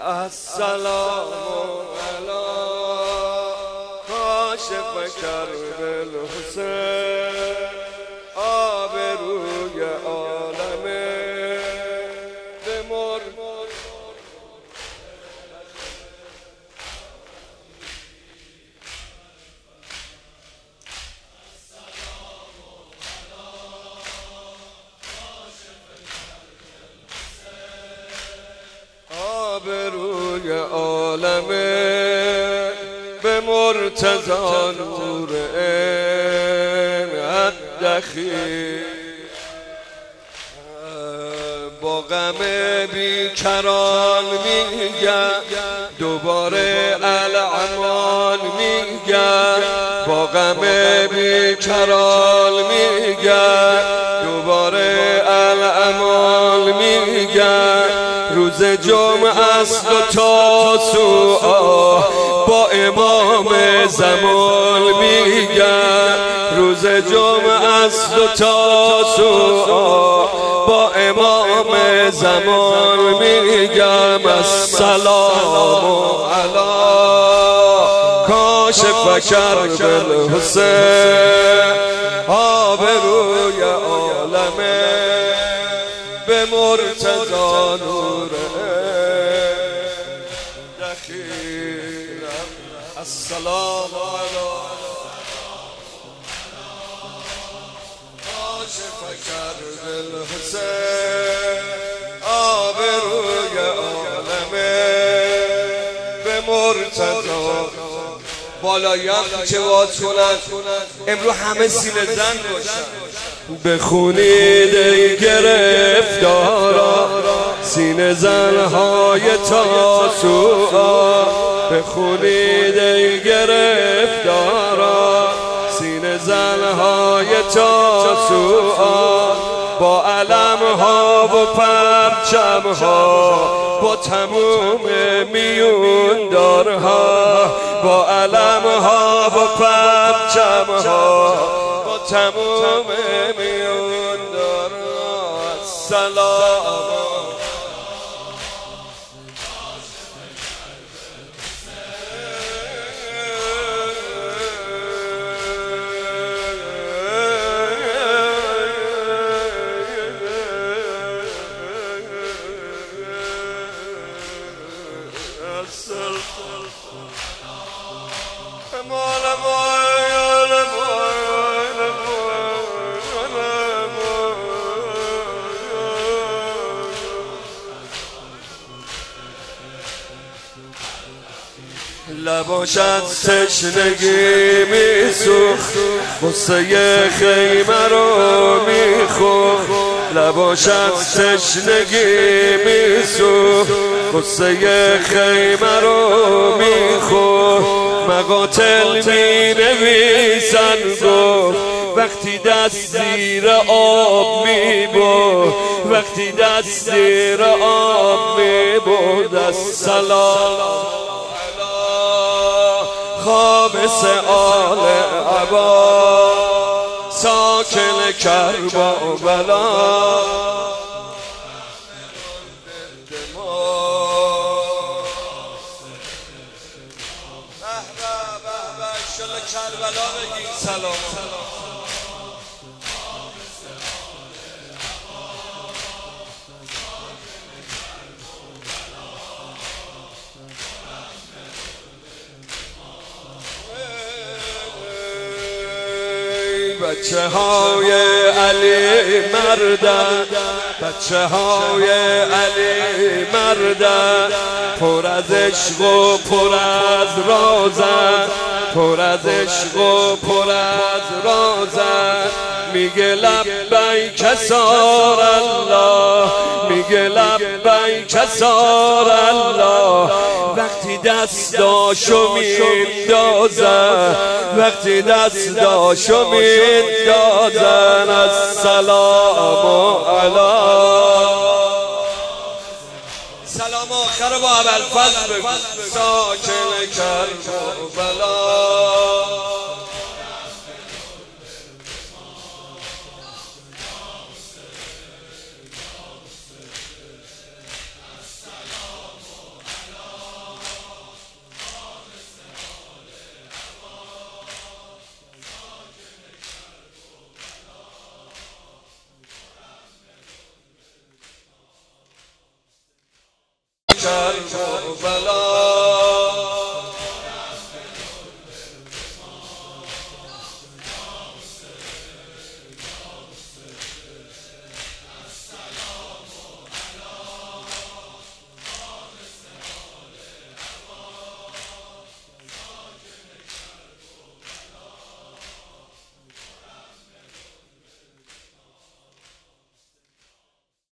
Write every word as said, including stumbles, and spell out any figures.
السلام علی کاشف کرب الحسین آبروی عالم بمر آبروی عالم به مرتضی نور الدخیل با غم بیکران میگم دوباره الاعمال میگم با غم بیکران میگم دوباره الاعمال میگم روز جمعه است و تاسوعا با امام زمان میگم روز جمعه است و تاسوعا با امام زمان میگم السلام علی کاشف کرب الحسین آبروی عالم به مرتضی نور دخیل السلام علی کاشف کرب الحسین آبروی عالم به مرتضی بالایی هم چه واز کنن امرو همه سینه زن باشن بخونید ای گرفتارا سینه زنهای تاسوعا بخونید ای گرفتارا سینه زنهای تاسوعا با علمها و پرچمها با تموم میوندارها با علمها و پرچمها با تموم میوندارها السلام لباشت تشنگی میسوخت غصه خیمه رو میخورد لباشت تشنگی میسوخت غصه خیمه رو میخورد مقاتل مینویسن گفت وقتی دست زیر آب میبرد وقتی دست زیر آب میبرد السلام خامس آل عبا ساکن کربلا کربلا بگین سلام بچه های علی مردن بچه های علی مردن پر از عشق و پر از رازن پر از عشق و پر از رازن میگه لبیک سار الله میگه لبیک سار الله وقتی دستاشو میندازن وقتی دستاشو میندازن السلام علی سلام آخر با ابوالفضل بگو ساکن کربلا کربلا